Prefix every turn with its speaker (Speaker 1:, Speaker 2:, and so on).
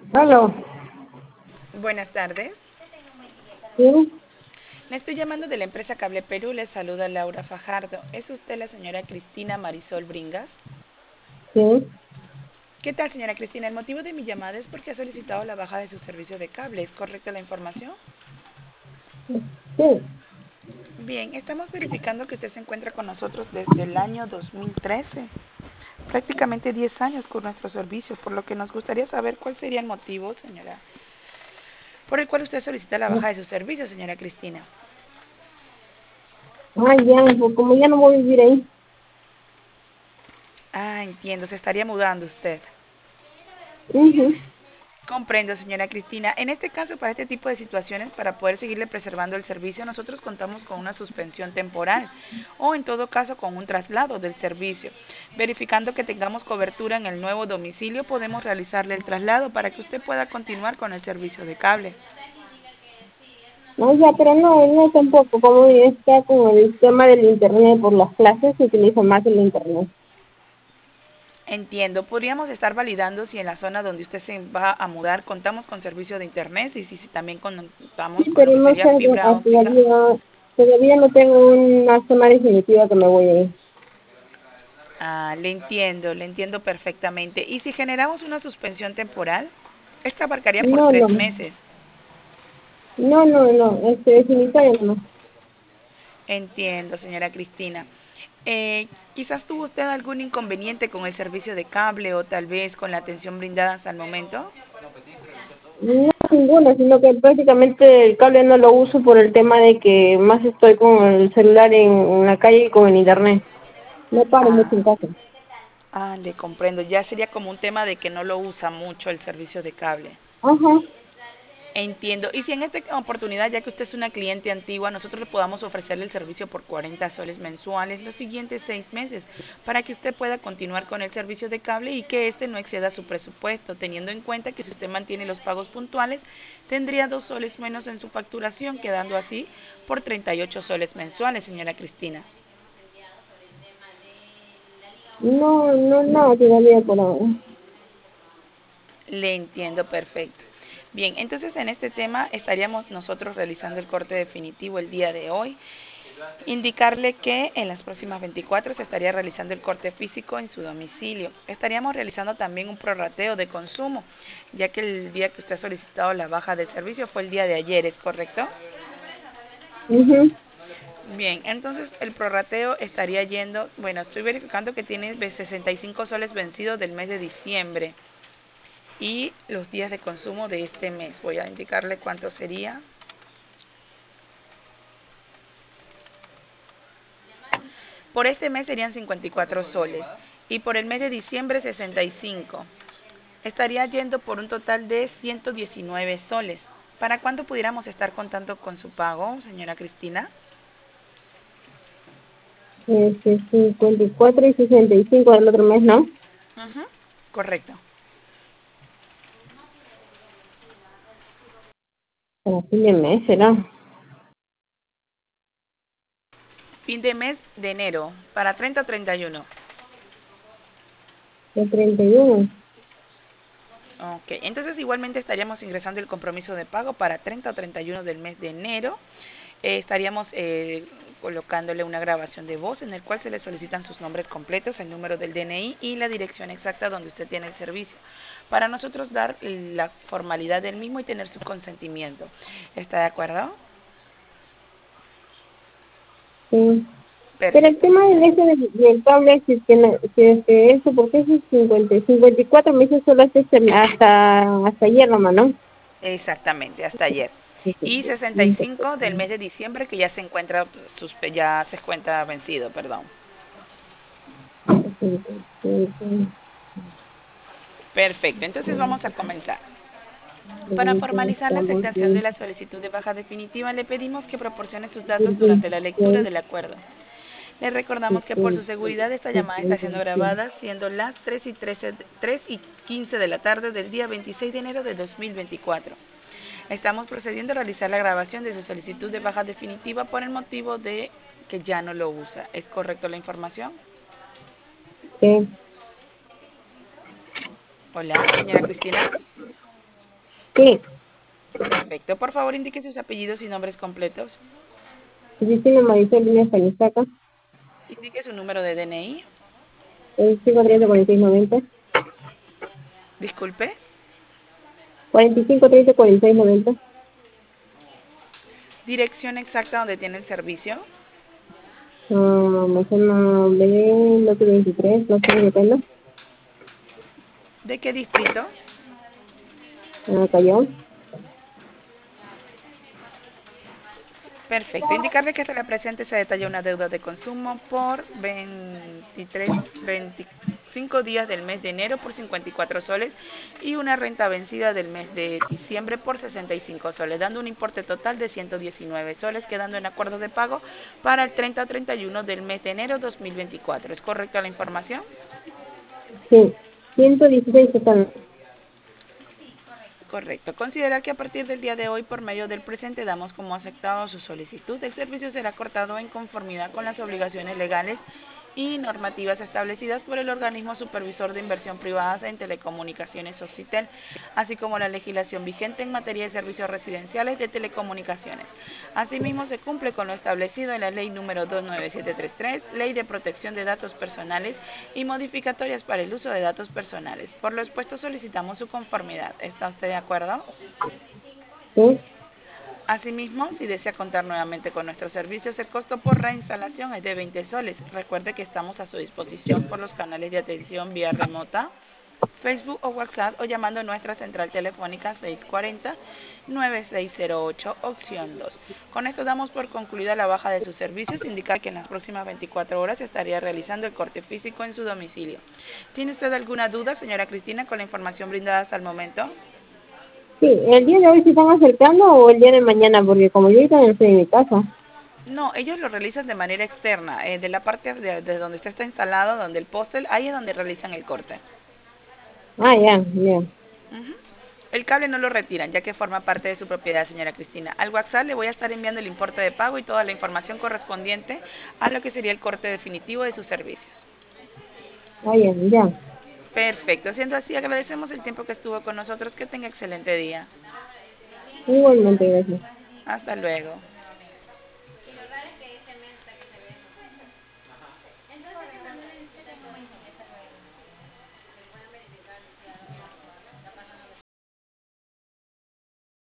Speaker 1: Aló,
Speaker 2: Buenas tardes.
Speaker 1: sí,
Speaker 2: Le estoy llamando de la empresa Cable Perú. Le saluda Laura Fajardo. ¿Es usted la señora Cristina Marisol Bringas?
Speaker 1: sí,
Speaker 2: ¿Qué tal, señora Cristina? El motivo de mi llamada es porque ha solicitado la baja de su servicio de cable. ¿Es correcta la información?
Speaker 1: sí.
Speaker 2: Bien, estamos verificando que usted se encuentra con nosotros desde el año 2013. Prácticamente 10 años con nuestros servicios, por lo que nos gustaría saber cuál sería el motivo, señora, por el cual usted solicita la baja de su servicio, señora Cristina.
Speaker 1: Ah, ya, pues como ya no voy a vivir ahí.
Speaker 2: Ah, entiendo, se estaría mudando usted.
Speaker 1: Ujú.
Speaker 2: Comprendo, señora Cristina. En este caso, para este tipo de situaciones, para poder seguirle preservando el servicio, nosotros contamos con una suspensión temporal o, en todo caso, con un traslado del servicio. Verificando que tengamos cobertura en el nuevo domicilio, podemos realizarle el traslado para que usted pueda continuar con el servicio de cable.
Speaker 1: No, ya, pero no tampoco, como está con el tema del internet por las clases, se utiliza más el internet.
Speaker 2: Entiendo, podríamos estar validando si en la zona donde usted se va a mudar contamos con servicio de internet y si también contamos
Speaker 1: Sí,
Speaker 2: con lo
Speaker 1: pero
Speaker 2: que
Speaker 1: no
Speaker 2: sería
Speaker 1: sé,
Speaker 2: fibra óptica.
Speaker 1: todavía no tengo una zona definitiva que me voy a ir.
Speaker 2: Ah, le entiendo perfectamente. ¿Y si generamos una suspensión temporal? Esta abarcaría por
Speaker 1: No, no,
Speaker 2: 3 meses.
Speaker 1: no, definitoria no.
Speaker 2: Entiendo, señora Cristina. Quizás tuvo usted algún inconveniente con el servicio de cable o tal vez con la atención brindada hasta el momento.
Speaker 1: No ninguna, sino que prácticamente el cable no lo uso por el tema de que más estoy con el celular en la calle y con el internet. No paro mucho
Speaker 2: Ah,
Speaker 1: en casa.
Speaker 2: le comprendo. Ya sería como un tema de que no lo usa mucho el servicio de cable.
Speaker 1: Ajá.
Speaker 2: Entiendo. Y si en esta oportunidad, ya que usted es una cliente antigua, nosotros le podamos ofrecerle el servicio por 40 soles mensuales los siguientes 6 meses para que usted pueda continuar con el servicio de cable y que este no exceda su presupuesto, teniendo en cuenta que si usted mantiene los pagos puntuales, tendría 2 soles menos en su facturación, quedando así por 38 soles mensuales, señora Cristina.
Speaker 1: No, todavía por ahora.
Speaker 2: Le entiendo perfecto. Bien, entonces en este tema estaríamos nosotros realizando el corte definitivo el día de hoy. Indicarle que en las próximas 24 se estaría realizando el corte físico en su domicilio. Estaríamos realizando también un prorrateo de consumo, ya que el día que usted ha solicitado la baja del servicio fue el día de ayer, ¿es correcto?
Speaker 1: Ujú.
Speaker 2: Bien, entonces el prorrateo estaría yendo, bueno, estoy verificando que tiene 65 soles vencidos del mes de diciembre y los días de consumo de este mes. Voy a indicarle cuánto sería. Por este mes serían 54 soles y por el mes de diciembre 65. Estaría yendo por un total de 119 soles. ¿Para cuándo pudiéramos estar contando con su pago, señora Cristina?
Speaker 1: 54 y 65 del otro mes, ¿no?
Speaker 2: Ujú, correcto.
Speaker 1: Para fin de mes será.
Speaker 2: Fin de mes de enero, para 30 o 31.
Speaker 1: El 31.
Speaker 2: Ok, entonces igualmente estaríamos ingresando el compromiso de pago para 30 o 31 del mes de enero. Estaríamos colocándole una grabación de voz en el cual se le solicitan sus nombres completos, el número del DNI y la dirección exacta donde usted tiene el servicio, para nosotros dar la formalidad del mismo y tener su consentimiento. ¿Está de acuerdo?
Speaker 1: Sí. Pero el
Speaker 2: Perfecto.
Speaker 1: tema del ese del cable, si es que, si es que eso, porque es 54 meses solo hasta ayer nomás, ¿no?
Speaker 2: Exactamente, hasta ayer.
Speaker 1: Sí, sí,
Speaker 2: Y
Speaker 1: sí,
Speaker 2: 65 del mes de diciembre que ya se encuentra, ya se encuentra vencido, perdón.
Speaker 1: sí,
Speaker 2: Perfecto, entonces vamos a comenzar. Para formalizar la aceptación de la solicitud de baja definitiva, le pedimos que proporcione sus datos durante la lectura del acuerdo. Le recordamos que por su seguridad esta llamada está siendo grabada, siendo las 3 y 15 de la tarde del día 26 de enero de 2024. Estamos procediendo a realizar la grabación de su solicitud de baja definitiva por el motivo de que ya no lo usa. ¿Es correcto la información?
Speaker 1: sí.
Speaker 2: Hola, señora Cristina.
Speaker 1: Sí,
Speaker 2: Perfecto. Por favor, indique sus apellidos y nombres completos.
Speaker 1: Cristina Marisol Línea Fanistaca,
Speaker 2: Indique su número de DNI.
Speaker 1: 4530
Speaker 2: Disculpe.
Speaker 1: 4530 4690.
Speaker 2: Dirección exacta donde tiene el servicio.
Speaker 1: Me suena de lote 23, no sé qué pena.
Speaker 2: ¿De qué distrito?
Speaker 1: Callao.
Speaker 2: Perfecto. Indicarle que hasta la presente se detalla una deuda de consumo por 25 días del mes de enero por 54 soles y una renta vencida del mes de diciembre por 65 soles, dando un importe total de 119 soles, quedando en acuerdo de pago para el 30-31 del mes de enero 2024. ¿Es correcta la información?
Speaker 1: Sí, 116 total.
Speaker 2: Correcto. Considerar que a partir del día de hoy, por medio del presente, damos como aceptado su solicitud. El servicio será cortado en conformidad con las obligaciones legales y normativas establecidas por el organismo supervisor de inversión privada en telecomunicaciones Socitel, así como la legislación vigente en materia de servicios residenciales de telecomunicaciones. Asimismo, se cumple con lo establecido en la Ley número 29733, Ley de Protección de Datos Personales y modificatorias para el uso de datos personales. Por lo expuesto, solicitamos su conformidad. ¿Está usted de acuerdo?
Speaker 1: Sí,
Speaker 2: Asimismo, si desea contar nuevamente con nuestros servicios, el costo por reinstalación es de 20 soles. Recuerde que estamos a su disposición por los canales de atención vía remota, Facebook o WhatsApp o llamando a nuestra central telefónica 640-9608, opción 2. Con esto damos por concluida la baja de sus servicios, indicar que en las próximas 24 horas estaría realizando el corte físico en su domicilio. ¿Tiene usted alguna duda, señora Cristina, con la información brindada hasta el momento?
Speaker 1: sí, el día de hoy se están acercando o el día de mañana, porque como yo ahorita no estoy en mi casa.
Speaker 2: No, ellos lo realizan de manera externa, de la parte de donde usted está instalado, donde el postel, ahí es donde realizan el corte.
Speaker 1: Ya, ya.
Speaker 2: Ujú. El cable no lo retiran, ya que forma parte de su propiedad, señora Cristina. Al WhatsApp le voy a estar enviando el importe de pago y toda la información correspondiente a lo que sería el corte definitivo de sus servicios.
Speaker 1: Ya, ya.
Speaker 2: Perfecto, siendo así, agradecemos el tiempo que estuvo con nosotros. Que tenga excelente día.
Speaker 1: Igualmente, gracias.
Speaker 2: Hasta luego.